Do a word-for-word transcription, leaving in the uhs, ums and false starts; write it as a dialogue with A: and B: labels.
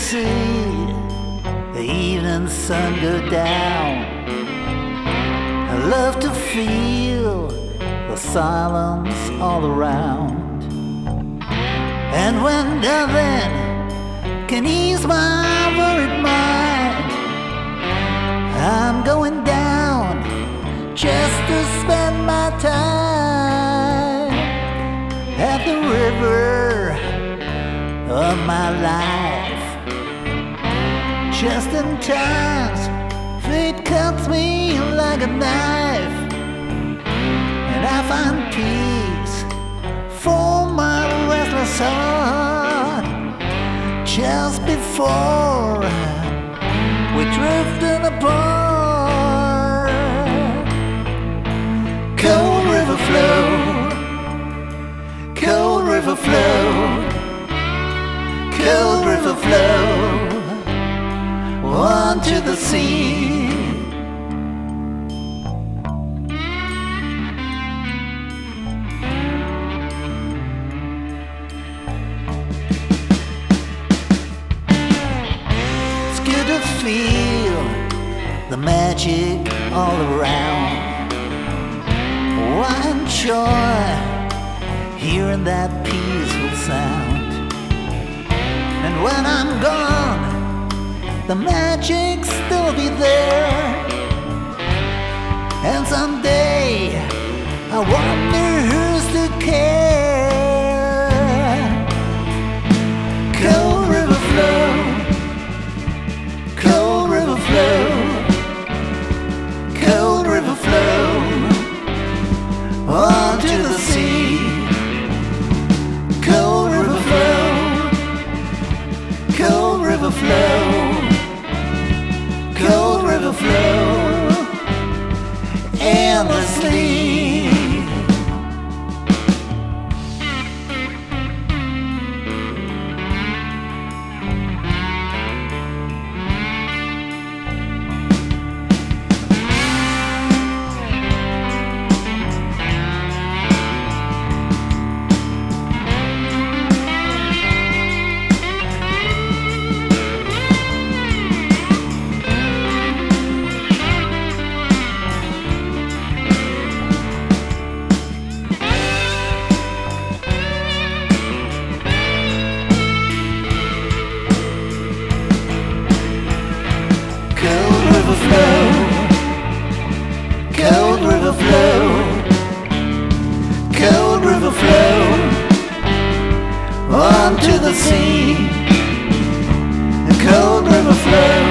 A: see the evening sun go down. I love to feel the silence all around. And when nothing can ease my worried mind, I'm going down just to spend my time at the river of my life. Just in times fate cuts me like a knife, and I find peace for my restless heart just before we're drifting apart. Cold river flow, cold river flow, cold river flow on to the sea. It's good to feel the magic all around. Oh, I enjoy hearing that peaceful sound. And when I'm gone, the magic still be there. And someday I wonder who's to care. Cold river flow, cold river flow, cold river flow on to the sea. Cold river flow, cold river flow, cold river flow endlessly. Cold river flow, cold river flow on to the sea. Cold river flow.